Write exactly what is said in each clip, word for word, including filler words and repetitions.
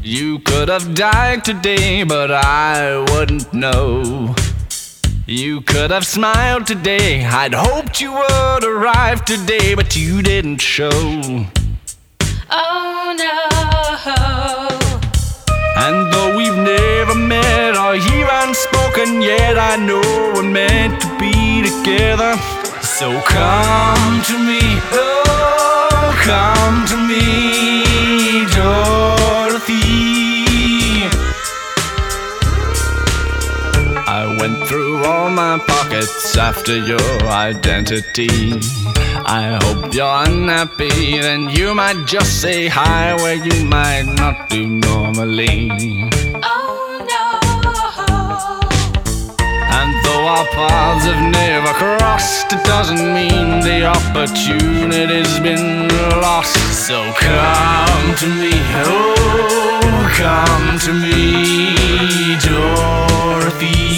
You could have died today, but I wouldn't know. You could have smiled today, I'd hoped you would arrive today, but you didn't show. Oh no. And though we've never met or even spoken yet, I know we're meant to be together. So come to me, oh, come to me, Dorothy. I went through all my pockets after your identity. I hope you're unhappy, then you might just say hi where you might not do normally. Oh no. And though our paths have never crossed, it doesn't mean the opportunity's been lost. So come to me, oh, come to me, Dorothy.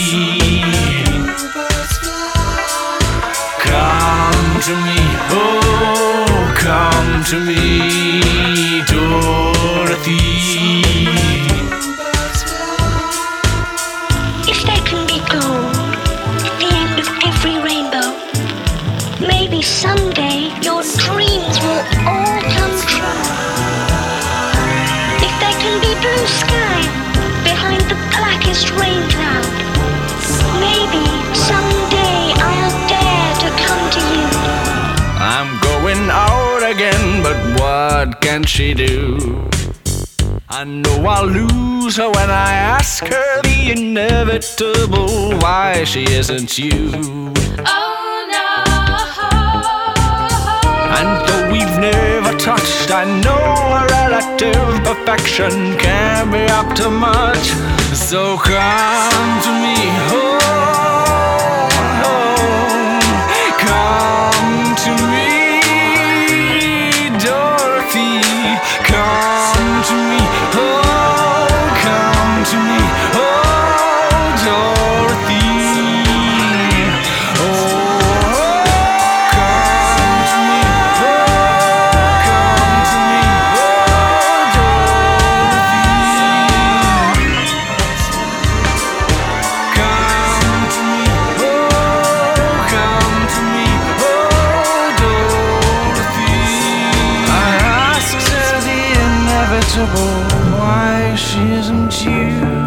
Come to me, oh, come to me, Dorothy. If there can be gold at the end of every rainbow, maybe someday your dreams will all come true. If there can be blue sky behind the blackest rain cloud, maybe someday I'll dare to come to you. I'm going out again, but what can she do? I know I'll lose her when I ask her the inevitable why she isn't you. Oh no. And though we've never touched, I know a relative perfection can't be up to much. So come to me, oh, oh, come to me, Dorothy. Come to me, oh, come to me, oh, Dorothy. Oh, come to me, oh, come to me, oh, Dorothy. Come to me, oh, come to me, oh, Dorothy. I asked her the inevitable why she isn't you.